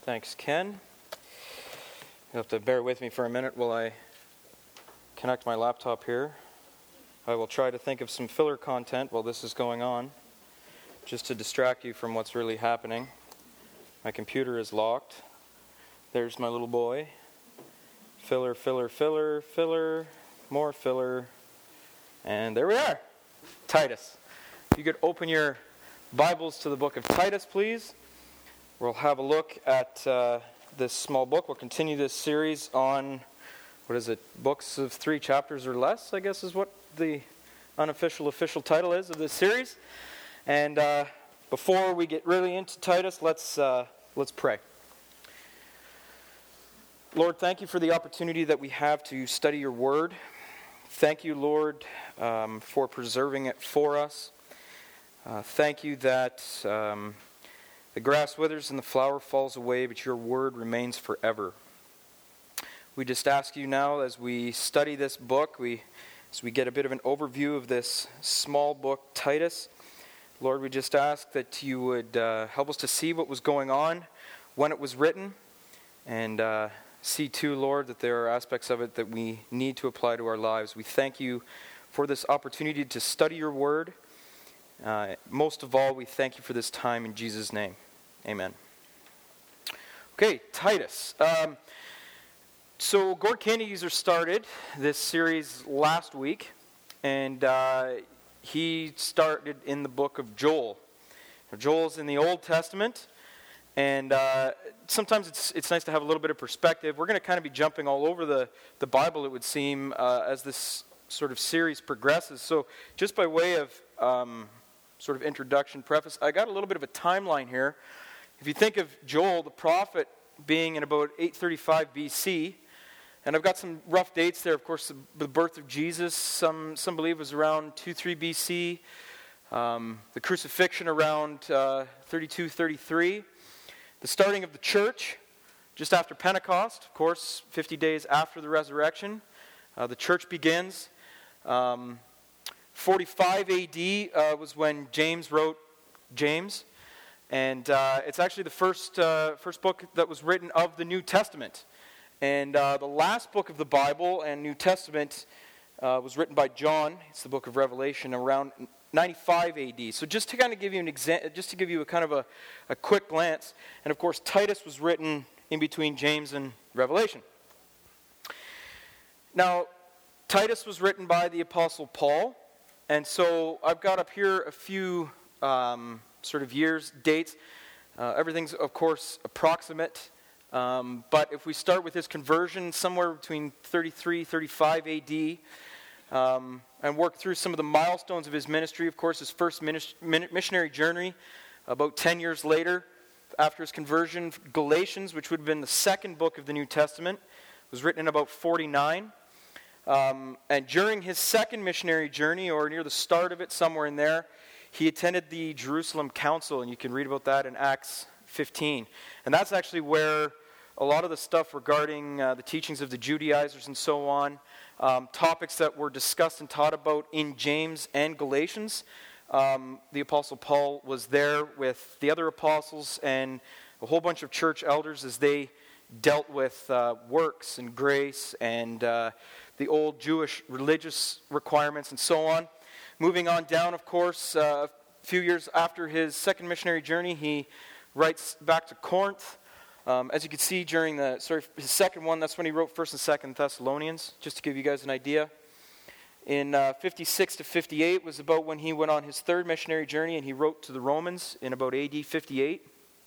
Thanks, Ken. You'll have to bear with me for a minute while I connect my laptop here. I will try to think of some filler content while this is going on, just to distract you from what's really happening. My computer is locked. There's my little boy. Filler, filler, filler, filler, more filler. And there we are. Titus. If you could open your Bibles to the book of Titus, please. We'll have a look at this small book. We'll continue this series on, books of 3 chapters or less, I guess is what the official title is of this series. And before we get really into Titus, let's pray. Lord, thank you for the opportunity that we have to study your word. Thank you, Lord, for preserving it for us. Thank you that the grass withers and the flower falls away, but your word remains forever. We just ask you now, as we study this book, as we get a bit of an overview of this small book, Titus, Lord, we just ask that you would help us to see what was going on when it was written, and see too, Lord, that there are aspects of it that we need to apply to our lives. We thank you for this opportunity to study your word. Most of all, we thank you for this time in Jesus' name. Amen. Okay, Titus. So Gord Candy User started this series last week, and he started in the book of Joel. Now, Joel's in the Old Testament, and sometimes it's nice to have a little bit of perspective. We're going to kind of be jumping all over the Bible, it would seem, as this sort of series progresses. So just by way of sort of introduction, preface, I got a little bit of a timeline here. If you think of Joel, the prophet, being in about 835 BC, and I've got some rough dates there. Of course, the birth of Jesus, some believe was around 23 BC. The crucifixion around 32, 33. The starting of the church just after Pentecost, of course, 50 days after the resurrection. The church begins. 45 AD was when James wrote James. And it's actually the first book that was written of the New Testament. And the last book of the Bible and New Testament was written by John. It's the book of Revelation around 95 AD. So just to kind of give you just to give you a kind of a quick glance. And of course, Titus was written in between James and Revelation. Now, Titus was written by the Apostle Paul. And so I've got up here a few sort of years, dates. Everything's, of course, approximate. But if we start with his conversion, somewhere between 33, 35 AD, and work through some of the milestones of his ministry, of course, his first missionary journey, about 10 years later, after his conversion, Galatians, which would have been the second book of the New Testament, was written in about 49. And during his second missionary journey, or near the start of it, somewhere in there, he attended the Jerusalem Council, and you can read about that in Acts 15. And that's actually where a lot of the stuff regarding the teachings of the Judaizers and so on, topics that were discussed and taught about in James and Galatians, the Apostle Paul was there with the other apostles and a whole bunch of church elders as they dealt with works and grace and the old Jewish religious requirements and so on. Moving on down, of course, a few years after his second missionary journey, he writes back to Corinth. As you can see during his second one, that's when he wrote 1st and 2nd Thessalonians, just to give you guys an idea. In 56 to 58 was about when he went on his third missionary journey, and he wrote to the Romans in about AD 58.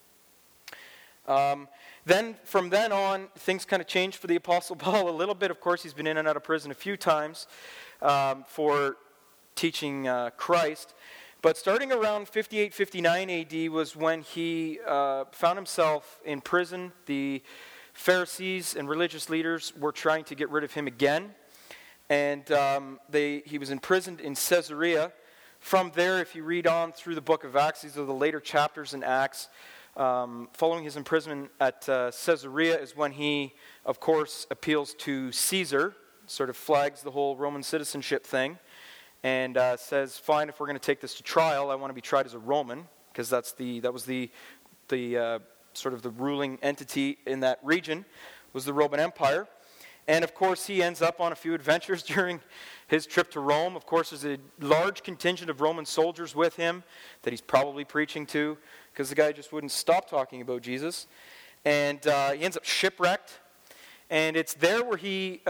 Then, from then on, things kind of changed for the Apostle Paul a little bit. Of course, he's been in and out of prison a few times for teaching Christ. But starting around 58, 59 AD was when he found himself in prison. The Pharisees and religious leaders were trying to get rid of him again. And he was imprisoned in Caesarea. From there, if you read on through the book of Acts, these are the later chapters in Acts, following his imprisonment at Caesarea is when he, of course, appeals to Caesar, sort of flags the whole Roman citizenship thing, and says, fine, if we're going to take this to trial, I want to be tried as a Roman, because that was the sort of the ruling entity in that region was the Roman Empire. And of course, he ends up on a few adventures during his trip to Rome. Of course, there's a large contingent of Roman soldiers with him that he's probably preaching to, because the guy just wouldn't stop talking about Jesus. And he ends up shipwrecked. And it's there where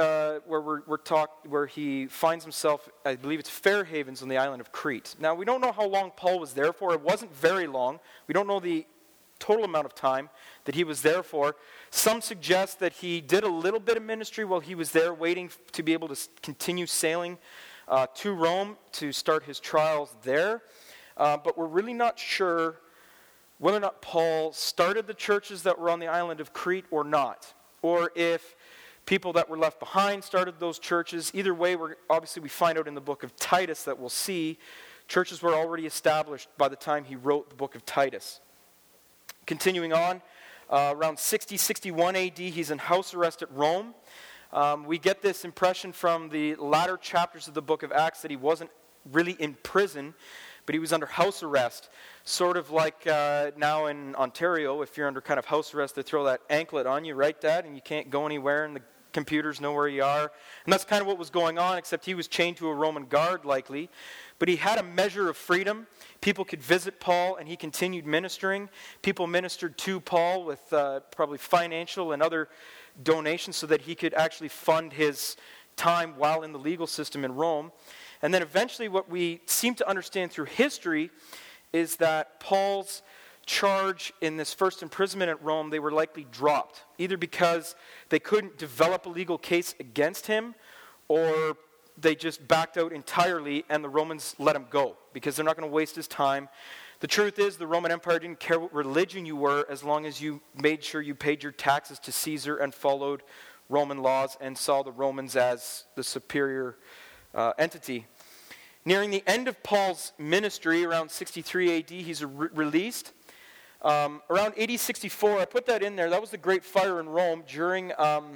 where he finds himself, I believe it's Fair Havens on the island of Crete. Now, we don't know how long Paul was there for. It wasn't very long. We don't know the total amount of time that he was there for. Some suggest that he did a little bit of ministry while he was there, waiting to be able to continue sailing to Rome to start his trials there. But we're really not sure whether or not Paul started the churches that were on the island of Crete or not, or if people that were left behind started those churches. Either way, we find out in the book of Titus that we'll see churches were already established by the time he wrote the book of Titus. Continuing on, around 61 AD, he's in house arrest at Rome. We get this impression from the latter chapters of the book of Acts that he wasn't really in prison, but he was under house arrest. Sort of like now in Ontario, if you're under kind of house arrest, they throw that anklet on you, right, Dad? And you can't go anywhere, and the computers know where you are. And that's kind of what was going on, except he was chained to a Roman guard, likely. But he had a measure of freedom. People could visit Paul, and he continued ministering. People ministered to Paul with probably financial and other donations so that he could actually fund his time while in the legal system in Rome. And then eventually what we seem to understand through history is that Paul's charge in this first imprisonment at Rome, they were likely dropped, either because they couldn't develop a legal case against him, or they just backed out entirely and the Romans let him go because they're not going to waste his time. The truth is the Roman Empire didn't care what religion you were as long as you made sure you paid your taxes to Caesar and followed Roman laws and saw the Romans as the superior entity. Nearing the end of Paul's ministry, around 63 AD, he's released. Around AD 64, I put that in there. That was the Great Fire in Rome during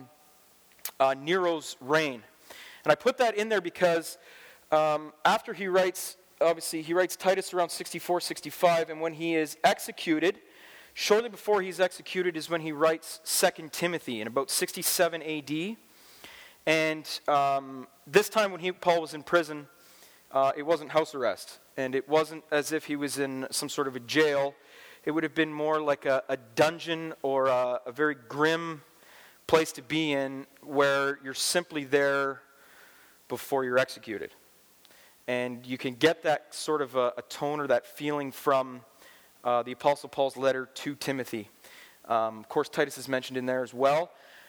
Nero's reign. And I put that in there because after he writes Titus around 64, 65, and when he is executed, shortly before he's executed is when he writes 2 Timothy in about 67 AD. And this time when Paul was in prison, it wasn't house arrest, and it wasn't as if he was in some sort of a jail. It would have been more like a dungeon or a very grim place to be in where you're simply there before you're executed. And you can get that sort of a tone or that feeling from the Apostle Paul's letter to Timothy. Of course, Titus is mentioned in there as well.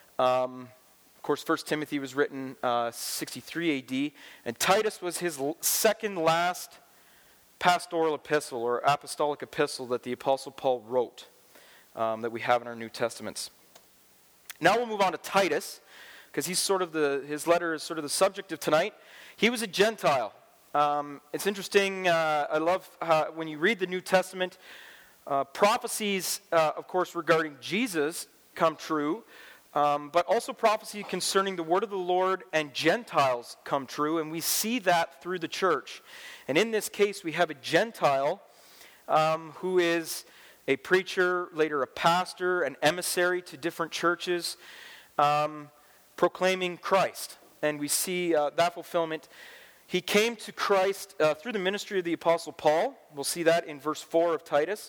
Of course, 1 Timothy was written 63 AD, and Titus was his second last pastoral epistle or apostolic epistle that the Apostle Paul wrote that we have in our New Testaments. Now we'll move on to Titus, because his letter is sort of the subject of tonight. He was a Gentile. It's interesting. I love how when you read the New Testament, prophecies, of course, regarding Jesus come true. But also prophecy concerning the word of the Lord and Gentiles come true, and we see that through the church. And in this case, we have a Gentile who is a preacher, later a pastor, an emissary to different churches, proclaiming Christ. And we see that fulfillment. He came to Christ through the ministry of the Apostle Paul. We'll see that in verse 4 of Titus.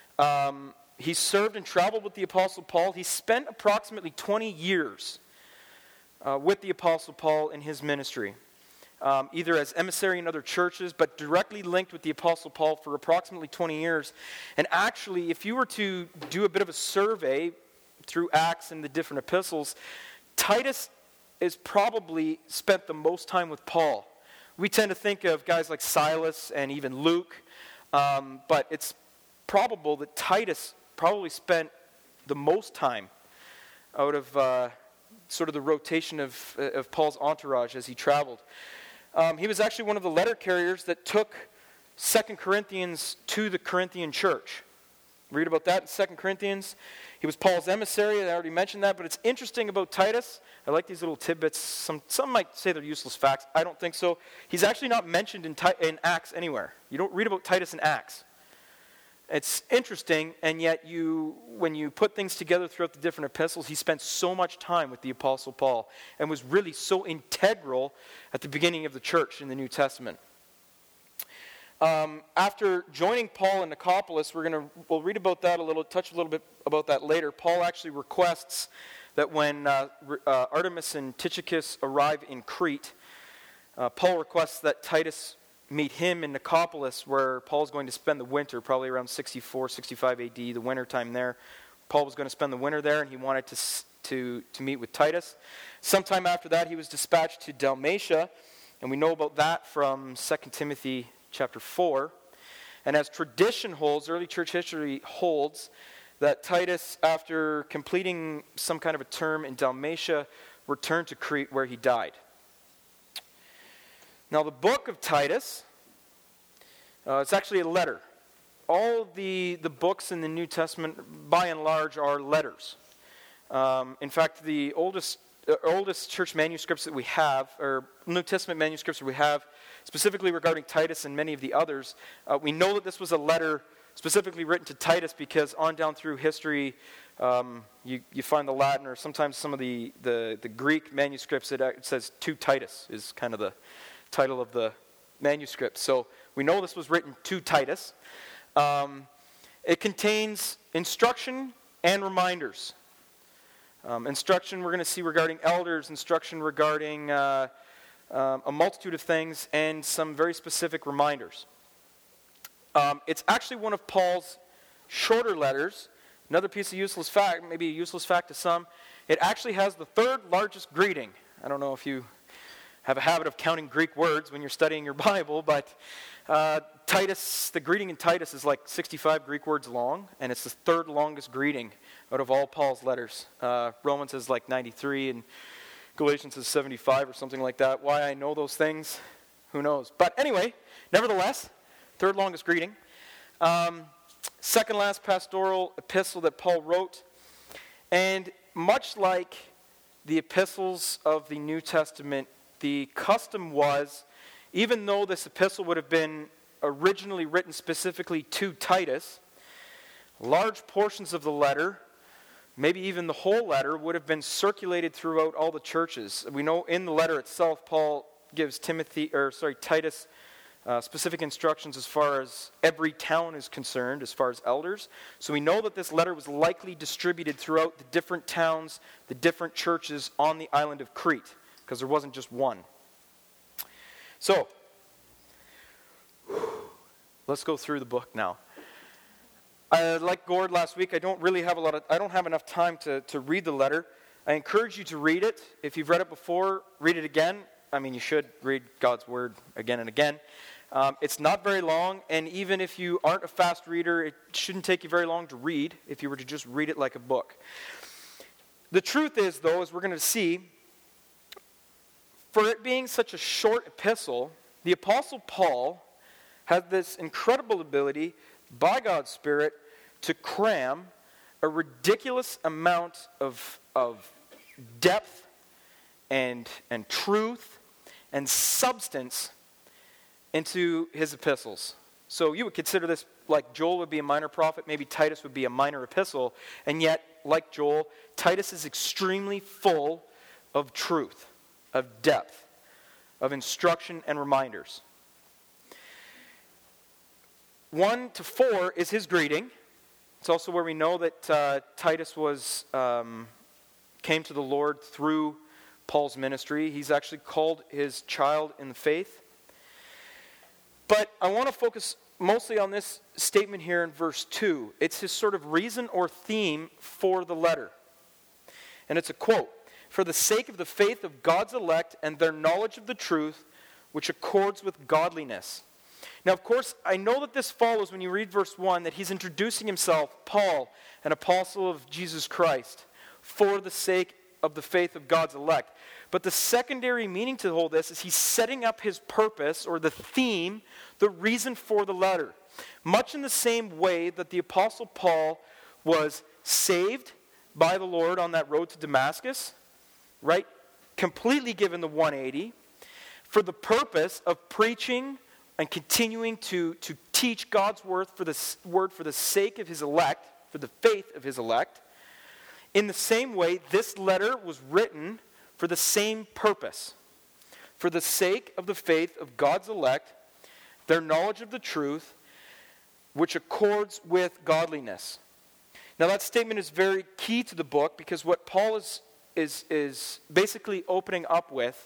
He served and traveled with the Apostle Paul. He spent approximately 20 years with the Apostle Paul in his ministry, either as emissary in other churches, but directly linked with the Apostle Paul for approximately 20 years. And actually, if you were to do a bit of a survey through Acts and the different epistles, Titus is probably spent the most time with Paul. We tend to think of guys like Silas and even Luke, but it's probable that Titus probably spent the most time out of sort of the rotation of Paul's entourage as he traveled. He was actually one of the letter carriers that took 2 Corinthians to the Corinthian church. Read about that in 2 Corinthians. He was Paul's emissary. I already mentioned that, but it's interesting about Titus. I like these little tidbits. Some might say they're useless facts. I don't think so. He's actually not mentioned in Acts anywhere. You don't read about Titus in Acts. It's interesting, and yet when you put things together throughout the different epistles, he spent so much time with the Apostle Paul and was really so integral at the beginning of the church in the New Testament. After joining Paul in Nicopolis, we'll read about that touch a little bit about that later. Paul actually requests that when Artemis and Tychicus arrive in Crete, Paul requests that Titus meet him in Nicopolis, where Paul's going to spend the winter, probably around 64, 65 AD, the winter time there. Paul was going to spend the winter there, and he wanted to meet with Titus. Sometime after that, he was dispatched to Dalmatia, and we know about that from 2 Timothy chapter 4. And as tradition holds, early church history holds, that Titus, after completing some kind of a term in Dalmatia, returned to Crete, where he died. Now, the book of Titus, it's actually a letter. All the books in the New Testament, by and large, are letters. In fact, the oldest church manuscripts that we have, or New Testament manuscripts that we have, specifically regarding Titus and many of the others, we know that this was a letter specifically written to Titus because on down through history, you find the Latin or sometimes some of the Greek manuscripts, it says to Titus is kind of the title of the manuscript. So we know this was written to Titus. It contains instruction and reminders. Instruction we're going to see regarding elders, instruction regarding a multitude of things, and some very specific reminders. It's actually one of Paul's shorter letters. Another piece of useless fact, maybe a useless fact to some, it actually has the third largest greeting. I don't know if you have a habit of counting Greek words when you're studying your Bible, but Titus, the greeting in Titus is like 65 Greek words long, and it's the third longest greeting out of all Paul's letters. Romans is like 93, and Galatians is 75 or something like that. Why I know those things, who knows? But anyway, nevertheless, third longest greeting. Second last pastoral epistle that Paul wrote. And much like the epistles of the New Testament, the custom was, even though this epistle would have been originally written specifically to Titus, large portions of the letter, maybe even the whole letter, would have been circulated throughout all the churches. We know in the letter itself, Paul gives Titus specific instructions as far as every town is concerned, as far as elders. So we know that this letter was likely distributed throughout the different towns, the different churches on the island of Crete, because there wasn't just one. So, let's go through the book now. Like Gord last week, I don't have enough time to read the letter. I encourage you to read it. If you've read it before, read it again. I mean, you should read God's Word again and again. It's not very long, and even if you aren't a fast reader, it shouldn't take you very long to read if you were to just read it like a book. The truth is, though, as we're going to see, for it being such a short epistle, the Apostle Paul had this incredible ability by God's Spirit to cram a ridiculous amount of depth and truth and substance into his epistles. So you would consider this like Joel would be a minor prophet, maybe Titus would be a minor epistle, and yet, like Joel, Titus is extremely full of truth, of depth, of instruction and reminders. 1-4 is his greeting. It's also where we know that Titus came to the Lord through Paul's ministry. He's actually called his child in the faith. But I want to focus mostly on this statement here in verse 2. It's his sort of reason or theme for the letter. And it's a quote. For the sake of the faith of God's elect and their knowledge of the truth, which accords with godliness. Now, of course, I know that this follows when you read verse 1, that he's introducing himself, Paul, an apostle of Jesus Christ, for the sake of the faith of God's elect. But the secondary meaning to all this is he's setting up his purpose, or the theme, the reason for the letter. Much in the same way that the Apostle Paul was saved by the Lord on that road to Damascus, right? Completely given the 180, for the purpose of preaching, and continuing to teach God's word for the sake of his elect, for the faith of his elect, in the same way, this letter was written for the same purpose, for the sake of the faith of God's elect, their knowledge of the truth, which accords with godliness. Now that statement is very key to the book, because what Paul is basically opening up with,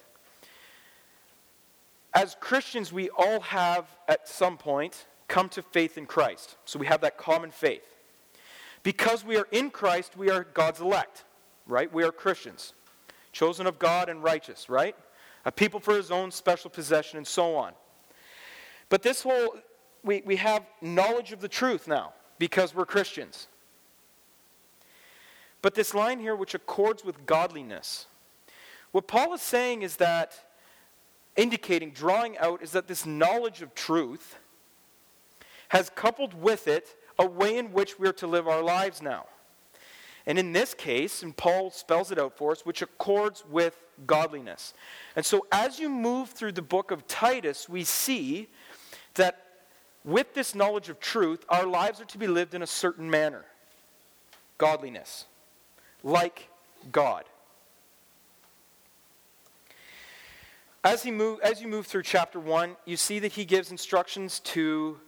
as Christians, we all have at some point come to faith in Christ. So we have that common faith. Because we are in Christ, we are God's elect, right? We are Christians, chosen of God and righteous, right? A people for his own special possession and so on. But this whole, we have knowledge of the truth now because we're Christians. But this line here, which accords with godliness, what Paul is saying is that, indicating, drawing out, is that this knowledge of truth has coupled with it a way in which we are to live our lives now. And in this case, and Paul spells it out for us, which accords with godliness. And so as you move through the book of Titus, we see that with this knowledge of truth, our lives are to be lived in a certain manner. Godliness. Like God. As you move through chapter 1, you see that he gives instructions to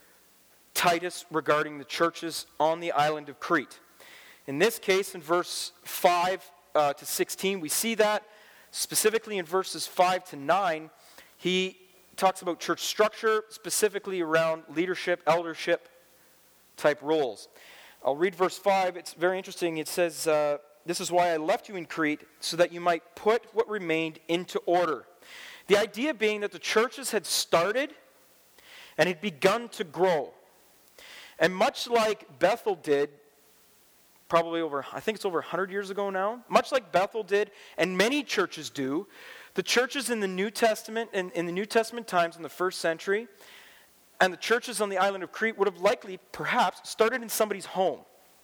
Titus regarding the churches on the island of Crete. In this case, in verse 5 to 16, we see that. Specifically in verses 5 to 9, he talks about church structure, specifically around leadership, eldership type roles. I'll read verse 5. It's very interesting. It says, "This is why I left you in Crete, so that you might put what remained into order." The idea being that the churches had started and had begun to grow. And much like Bethel did, probably I think it's over 100 years ago now, much like Bethel did, and many churches do, the churches in the New Testament, and in the New Testament times in the first century, and the churches on the island of Crete would have likely, perhaps, started in somebody's home.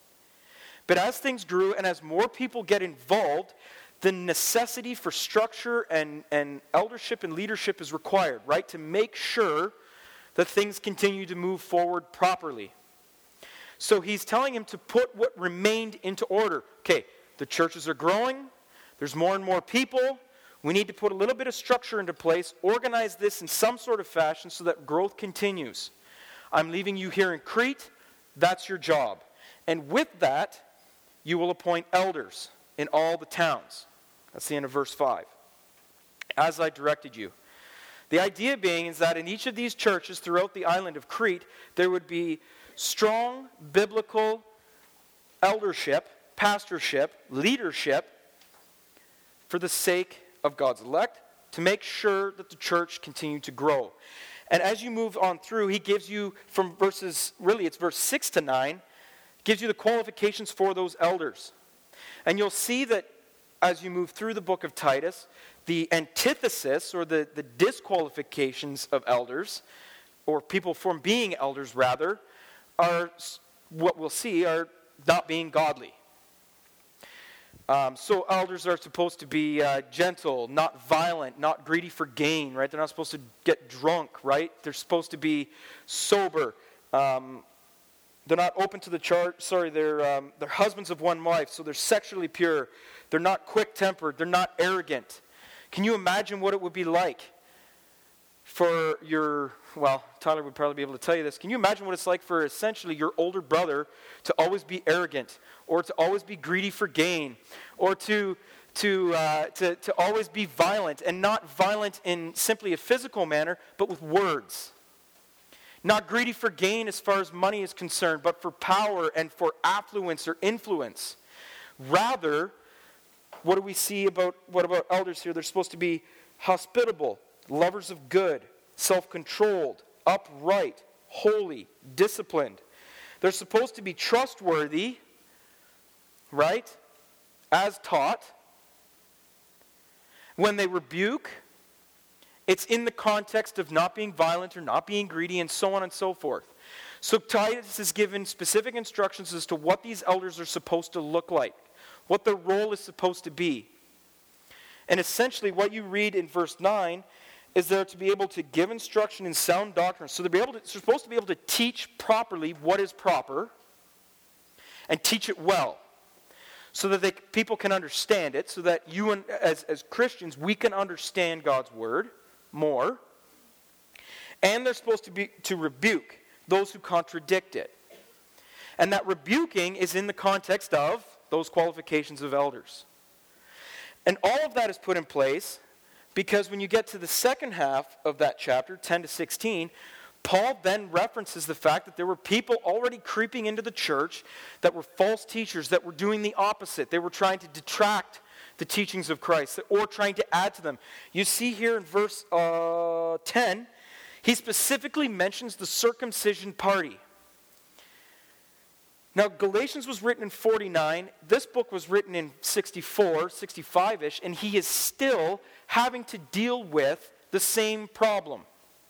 But as things grew and as more people get involved, the necessity for structure and eldership and leadership is required, right? To make sure that things continue to move forward properly. So he's telling him to put what remained into order. Okay, the churches are growing. There's more and more people. We need to put a little bit of structure into place, organize this in some sort of fashion so that growth continues. I'm leaving you here in Crete. That's your job. And with that, you will appoint elders in all the towns. That's the end of verse 5. As I directed you. The idea being is that in each of these churches throughout the island of Crete, there would be strong biblical eldership, pastorship, leadership for the sake of God's elect, to make sure that the church continued to grow. And as you move on through, he gives you from verses, really it's verse 6 to 9, gives you the qualifications for those elders. And you'll see that as you move through the book of Titus, the antithesis, or the disqualifications of elders, or people from being elders rather, are what we'll see are not being godly. So elders are supposed to be gentle, not violent, not greedy for gain, right? They're not supposed to get drunk, right? They're supposed to be sober. They're not open to the charge. They're husbands of one wife, so they're sexually pure. They're not quick-tempered. They're not arrogant. Can you imagine what it would be like for Tyler would probably be able to tell you this. Can you imagine what it's like for essentially your older brother to always be arrogant, or to always be greedy for gain, or to always be violent, and not violent in simply a physical manner, but with words? Not greedy for gain as far as money is concerned, but for power and for affluence or influence. Rather, what do we see about elders here? They're supposed to be hospitable, lovers of good, self-controlled, upright, holy, disciplined. They're supposed to be trustworthy, right? As taught. When they rebuke, it's in the context of not being violent or not being greedy and so on and so forth. So Titus is given specific instructions as to what these elders are supposed to look like, what their role is supposed to be. And essentially what you read in verse 9 is they're to be able to give instruction in sound doctrine. So they're supposed to be able to teach properly what is proper and teach it well so that people can understand it, so that you and as Christians, we can understand God's word more. And they're supposed to rebuke those who contradict it. And that rebuking is in the context of those qualifications of elders. And all of that is put in place because when you get to the second half of that chapter, 10 to 16, Paul then references the fact that there were people already creeping into the church that were false teachers, that were doing the opposite. They were trying to detract the teachings of Christ or trying to add to them. You see here in verse 10, he specifically mentions the circumcision party. Now, Galatians was written in 49. This book was written in 64, 65-ish, and he is still having to deal with the same problem.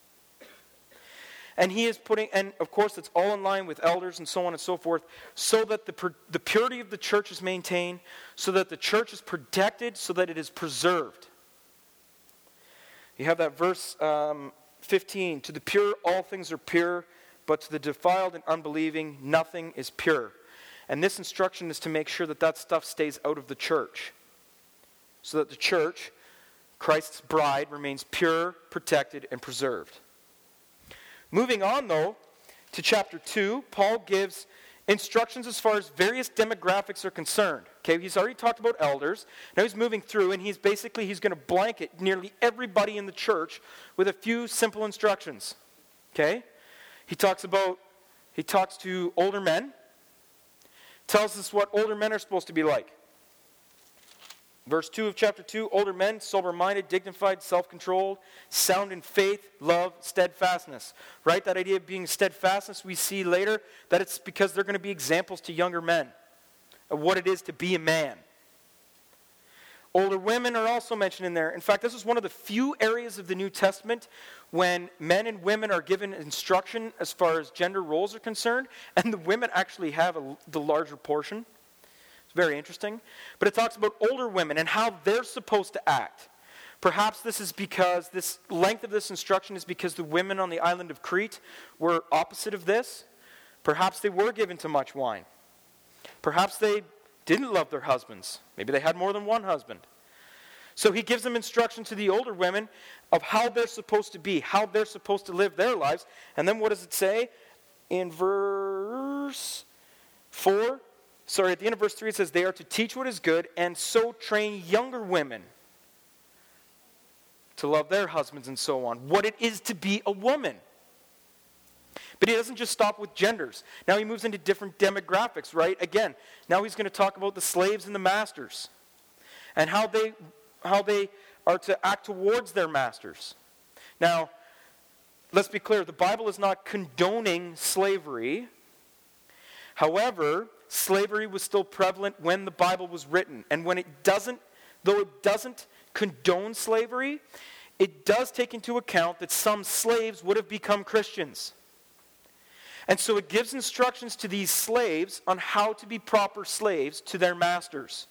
And he is and of course it's all in line with elders and so on and so forth, so that the purity of the church is maintained, so that the church is protected, so that it is preserved. You have that verse 15, to the pure all things are pure, but to the defiled and unbelieving nothing is pure. And this instruction is to make sure that that stuff stays out of the church, so that the church, Christ's bride, remains pure, protected, and preserved. Moving on, though, to chapter 2, Paul gives instructions as far as various demographics are concerned. Okay, he's already talked about elders. Now he's moving through, and he's going to blanket nearly everybody in the church with a few simple instructions. Okay? He talks to older men, tells us what older men are supposed to be like. Verse 2 of chapter 2, older men, sober-minded, dignified, self-controlled, sound in faith, love, steadfastness. Right? That idea of being steadfastness, we see later that it's because they're going to be examples to younger men of what it is to be a man. Older women are also mentioned in there. In fact, this is one of the few areas of the New Testament when men and women are given instruction as far as gender roles are concerned, and the women actually have the larger portion. It's very interesting. But it talks about older women and how they're supposed to act. Perhaps this is because this length of this instruction is because the women on the island of Crete were opposite of this. Perhaps they were given too much wine. Perhaps they didn't love their husbands. Maybe they had more than one husband. So he gives them instruction to the older women of how they're supposed to be, how they're supposed to live their lives. And then what does it say? In verse 4, at the end of verse 3 it says, they are to teach what is good and so train younger women to love their husbands and so on. What it is to be a woman. But he doesn't just stop with genders. Now he moves into different demographics, right? Again, now he's going to talk about the slaves and the masters and how they are to act towards their masters. Now, let's be clear. The Bible is not condoning slavery. However, slavery was still prevalent when the Bible was written. And though it doesn't condone slavery, it does take into account that some slaves would have become Christians. And so it gives instructions to these slaves on how to be proper slaves to their masters.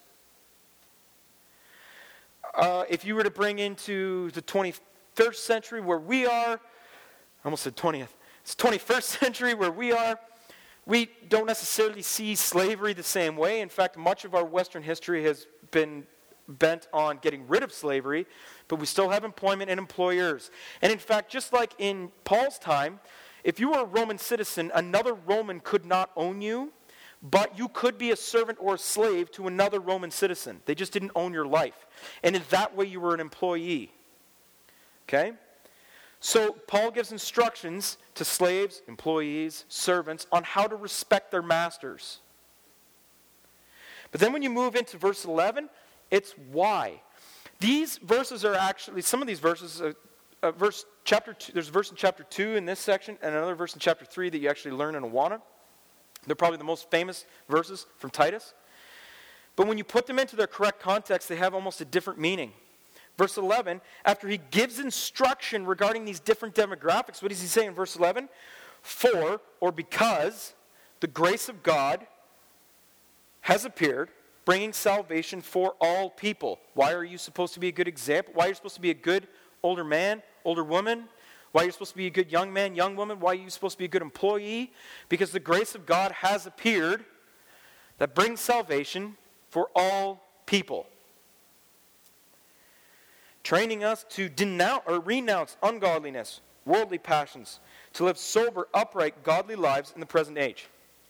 If you were to bring into the 21st century where we are, I almost said 20th, it's 21st century where we are, we don't necessarily see slavery the same way. In fact, much of our Western history has been bent on getting rid of slavery, but we still have employment and employers. And in fact, just like in Paul's time, if you were a Roman citizen, another Roman could not own you, but you could be a servant or a slave to another Roman citizen. They just didn't own your life. And in that way, you were an employee. Okay? So Paul gives instructions to slaves, employees, servants on how to respect their masters. But then when you move into verse 11, it's why. These verses are actually, some of these verses, chapter 2, there's a verse in chapter 2 in this section, and another verse in chapter 3 that you actually learn in Awana. They're probably the most famous verses from Titus. But when you put them into their correct context, they have almost a different meaning. Verse 11, after he gives instruction regarding these different demographics, what does he say in verse 11? For, or because, the grace of God has appeared, bringing salvation for all people. Why are you supposed to be a good example? Why are you supposed to be a good older man older woman, why you're supposed to be a good young man, young woman, why you're supposed to be a good employee. Because the grace of God has appeared that brings salvation for all people. Training us to renounce ungodliness, worldly passions, to live sober, upright, godly lives in the present age.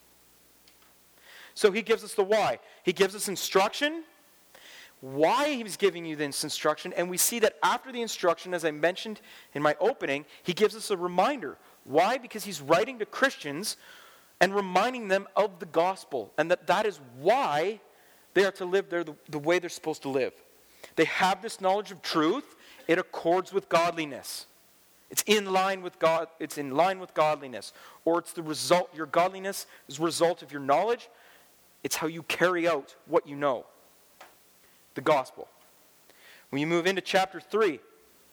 So he gives us the why. He gives us instruction. Why he's giving you this instruction, and we see that after the instruction, as I mentioned in my opening, he gives us a reminder. Why? Because he's writing to Christians and reminding them of the gospel, and that is why they are to live the way they're supposed to live. They have this knowledge of truth. It accords with godliness. It's in line with God. It's in line with godliness, or it's the result. Your godliness is a result of your knowledge. It's how you carry out what you know. The gospel. When you move into chapter 3,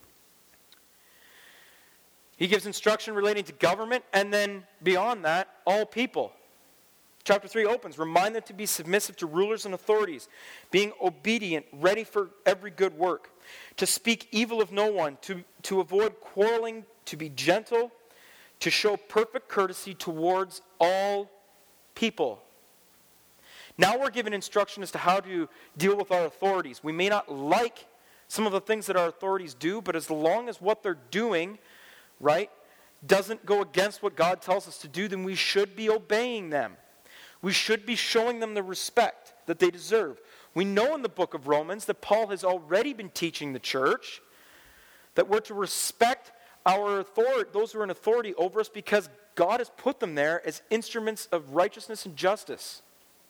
he gives instruction relating to government, and then beyond that, all people. Chapter 3 opens, remind them to be submissive to rulers and authorities, being obedient, ready for every good work, to speak evil of no one, to avoid quarreling, to be gentle, to show perfect courtesy towards all people. Now we're given instruction as to how to deal with our authorities. We may not like some of the things that our authorities do, but as long as what they're doing, right, doesn't go against what God tells us to do, then we should be obeying them. We should be showing them the respect that they deserve. We know in the book of Romans that Paul has already been teaching the church that we're to respect our authority, those who are in authority over us, because God has put them there as instruments of righteousness and justice.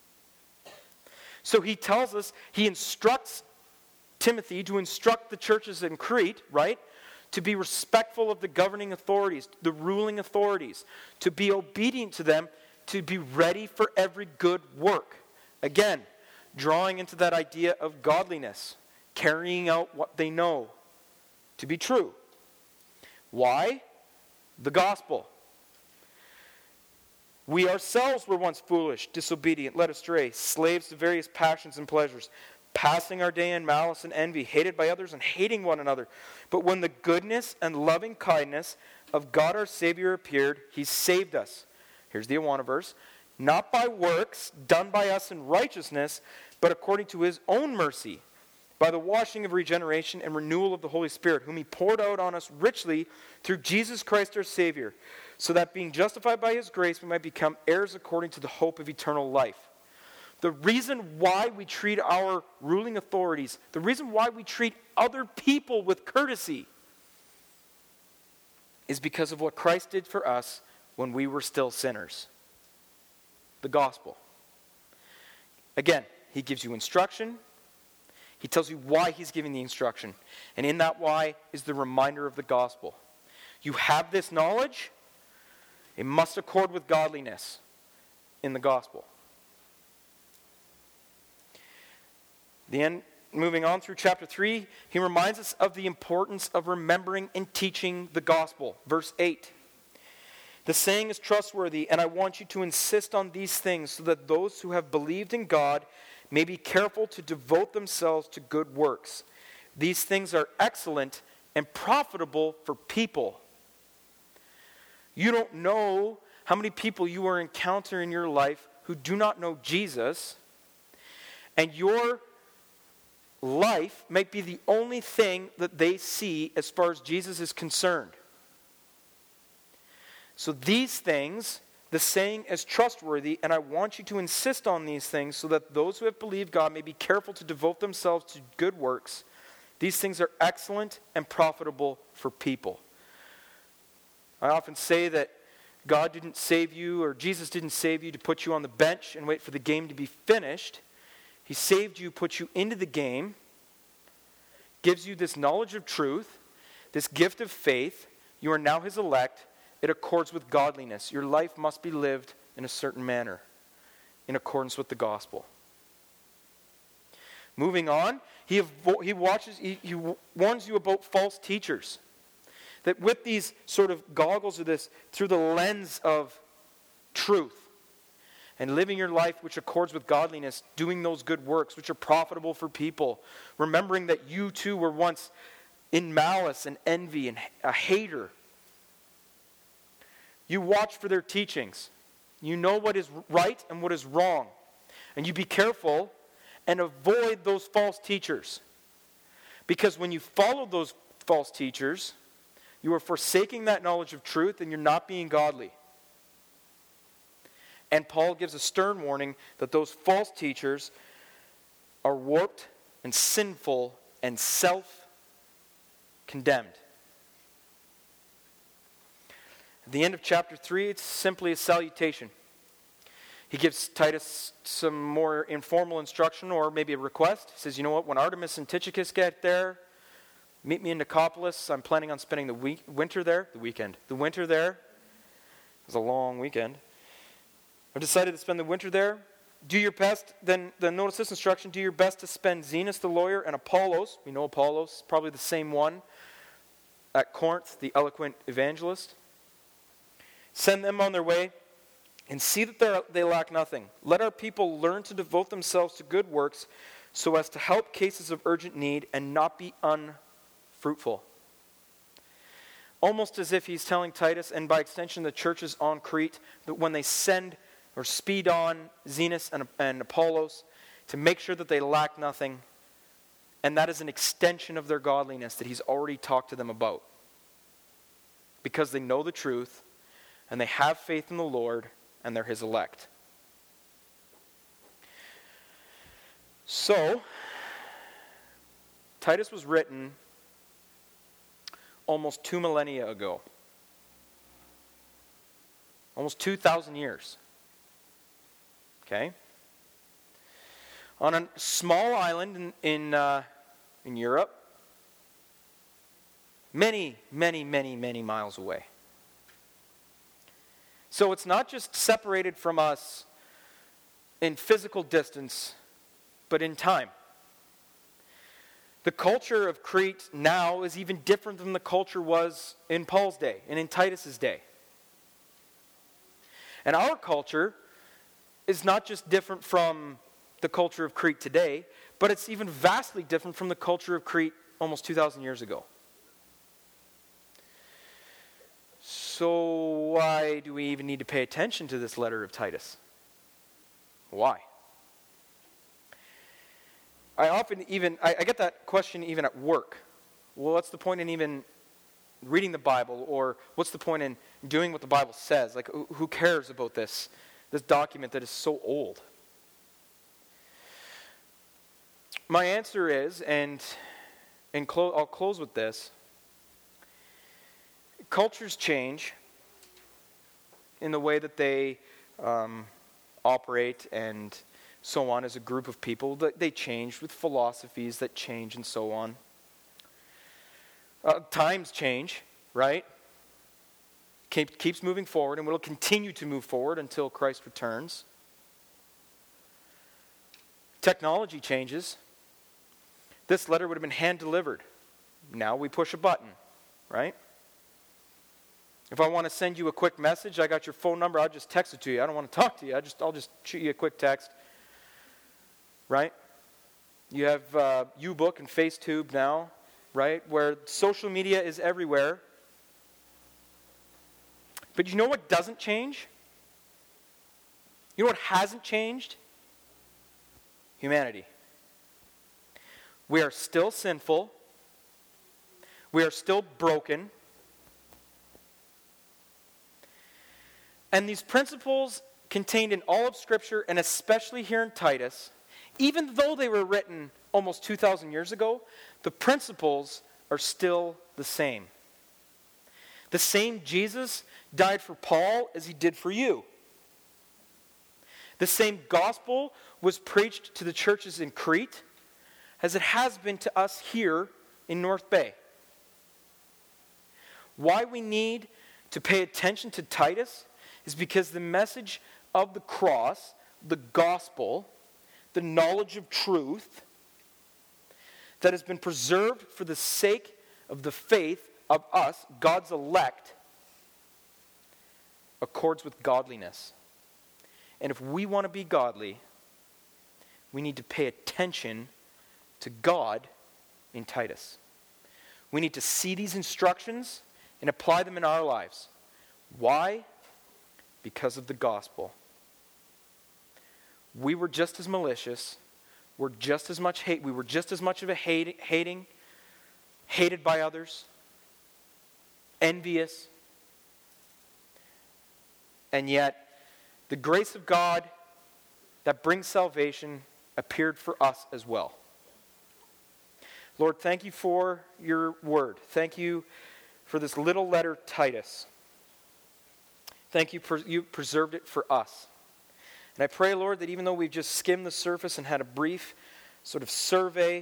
So he tells us, he instructs Timothy to instruct the churches in Crete, right? To be respectful of the governing authorities, the ruling authorities, to be obedient to them, to be ready for every good work. Again, drawing into that idea of godliness, carrying out what they know to be true. Why? The gospel. We ourselves were once foolish, disobedient, led astray, slaves to various passions and pleasures, passing our day in malice and envy, hated by others and hating one another. But when the goodness and loving kindness of God our Savior appeared, he saved us. Here's the Awana verse. Not by works done by us in righteousness, but according to his own mercy, by the washing of regeneration and renewal of the Holy Spirit, whom he poured out on us richly through Jesus Christ our Savior, so that being justified by his grace, we might become heirs according to the hope of eternal life. The reason why we treat our ruling authorities, the reason why we treat other people with courtesy, is because of what Christ did for us when we were still sinners. The gospel. Again, he gives you instruction. He tells you why he's giving the instruction. And in that why is the reminder of the gospel. You have this knowledge. It must accord with godliness in the gospel. Moving on through chapter 3, he reminds us of the importance of remembering and teaching the gospel. Verse 8. The saying is trustworthy, and I want you to insist on these things so that those who have believed in God may be careful to devote themselves to good works. These things are excellent and profitable for people. You don't know how many people you are encountering in your life who do not know Jesus, and your life might be the only thing that they see as far as Jesus is concerned. So these things, the saying is trustworthy, and I want you to insist on these things so that those who have believed God may be careful to devote themselves to good works. These things are excellent and profitable for people. I often say that God didn't save you, or Jesus didn't save you to put you on the bench and wait for the game to be finished. He saved you, put you into the game, gives you this knowledge of truth, this gift of faith. You are now his elect. It accords with godliness. Your life must be lived in a certain manner, in accordance with the gospel. Moving on, he warns you about false teachers. That with these sort of goggles of this, through the lens of truth, and living your life which accords with godliness, doing those good works which are profitable for people, remembering that you too were once in malice and envy and a hater. You watch for their teachings. You know what is right and what is wrong. And you be careful and avoid those false teachers. Because when you follow those false teachers, you are forsaking that knowledge of truth and you're not being godly. And Paul gives a stern warning that those false teachers are warped and sinful and self-condemned. At the end of chapter 3, it's simply a salutation. He gives Titus some more informal instruction or maybe a request. He says, you know what, when Artemis and Tychicus get there, meet me in Nicopolis. I'm planning on spending the winter there. The winter there. It was a long weekend. I've decided to spend the winter there. Do your best, then notice this instruction, do your best to spend Zenas the lawyer and Apollos. We know Apollos, probably the same one at Corinth, the eloquent evangelist. Send them on their way and see that they lack nothing. Let our people learn to devote themselves to good works so as to help cases of urgent need and not be unfruitful. Almost as if he's telling Titus, and by extension the churches on Crete, that when they send or speed on Zenas and Apollos, to make sure that they lack nothing, and that is an extension of their godliness that he's already talked to them about. Because they know the truth, and they have faith in the Lord, and they're his elect. So, Titus was written almost 2 millennia ago. Almost 2,000 years. Okay? On a small island in Europe, many, many, many, many miles away. So it's not just separated from us in physical distance, but in time. The culture of Crete now is even different than the culture was in Paul's day and in Titus's day. And our culture is not just different from the culture of Crete today, but it's even vastly different from the culture of Crete almost 2,000 years ago. So why do we even need to pay attention to this letter of Titus? Why? I get that question even at work. Well, what's the point in even reading the Bible, or what's the point in doing what the Bible says? Like, who cares about this document that is so old? My answer is, I'll close with this. Cultures change in the way that they operate and so on as a group of people. They change with philosophies that change and so on. Times change, right? Keeps moving forward and will continue to move forward until Christ returns. Technology changes. This letter would have been hand-delivered. Now we push a button, right? If I want to send you a quick message, I got your phone number, I'll just text it to you. I don't want to talk to you. I'll just shoot you a quick text. Right? You have U-Book and FaceTube now, right? Where social media is everywhere. But you know what doesn't change? You know what hasn't changed? Humanity. We are still sinful. We are still broken. And these principles contained in all of Scripture, and especially here in Titus, even though they were written almost 2,000 years ago, the principles are still the same. The same Jesus died for Paul as he did for you. The same gospel was preached to the churches in Crete as it has been to us here in North Bay. Why we need to pay attention to Titus is because the message of the cross, the gospel, the knowledge of truth that has been preserved for the sake of the faith of us, God's elect, accords with godliness. And if we want to be godly, we need to pay attention to God in Titus. We need to see these instructions and apply them in our lives. Why? Because of the gospel. We were just as malicious. We were just as much of a hated by others, envious. And yet, the grace of God that brings salvation appeared for us as well. Lord, thank you for your word. Thank you for this little letter, Titus. Thank you for you preserved it for us. And I pray, Lord, that even though we've just skimmed the surface and had a brief sort of survey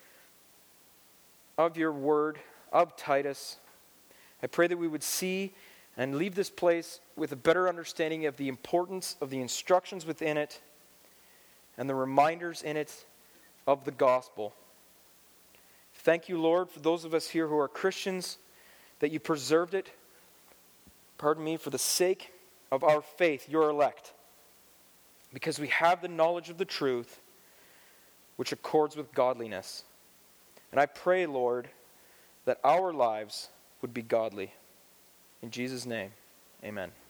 of your word, of Titus, I pray that we would see and leave this place with a better understanding of the importance of the instructions within it and the reminders in it of the gospel. Thank you, Lord, for those of us here who are Christians, that you preserved it, for the sake of our faith, your elect, because we have the knowledge of the truth which accords with godliness. And I pray, Lord, that our lives would be godly. In Jesus' name, amen.